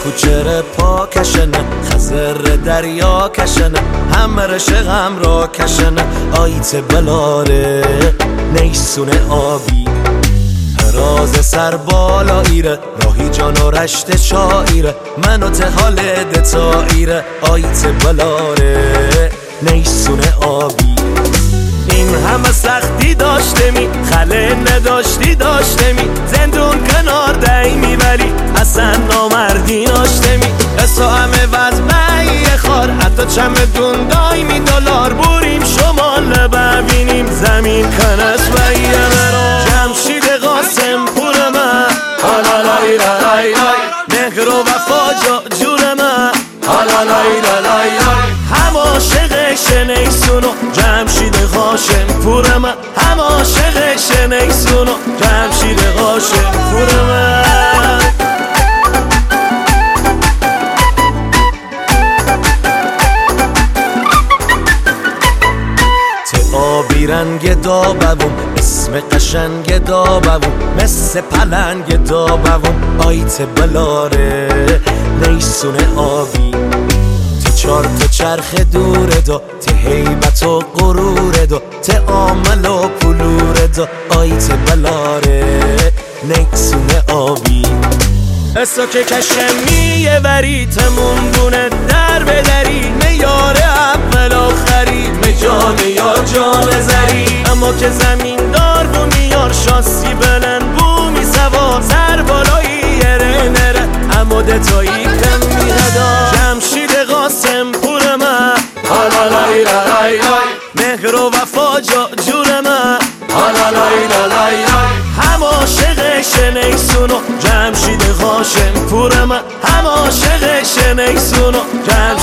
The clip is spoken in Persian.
کوچر پا کشنه خزر دریا کشنه همه رشقم را کشنه آیت بلاره نیسونه آبی راز سر بالا ایره راهی جان و رشت شایره منو تحال دتا ایره آیت بلاره نیسونه آبی این همه سختی داشته می خله نداشتی داشته می زندون کنار دایی ولی اصلا نامردی داشته می اصلا همه وزمه خار حتی چمدون دایی می دلار بوریم شمال ببینیم زمین کنس و یه مرا جمشید قاسم پور من حالا لای لای لای مهر و وفا جور من حالا لای لای لای هم عاشق شنیسونو جمشید قاسم پور من هم عاشق شنیسونو جمشید قاسم پور من آبی رنگ دابوم اسم قشنگ دابوم مثل پلنگ دابوم آیت بلاره نیسونه آبی ته چار تا چرخ دوره دا ته هیبت و غروره دا ته عامل و پلوره دا آیت بلاره نیسونه آبی اسا که کشمیه وری تموندونه در بدری میاره اول آخری جان یار جان زری اما که زمین دار بو میار شاسی بلند بو می سوار سر بالایی یره نره اما دتایی کم می هدا جمشید قاسم پور من حالا لای لای لای مهر و وفا جور من حالا لای لای لای هم عاشق شنیسونو جمشید قاسم پور من هم عاشق شنیسونو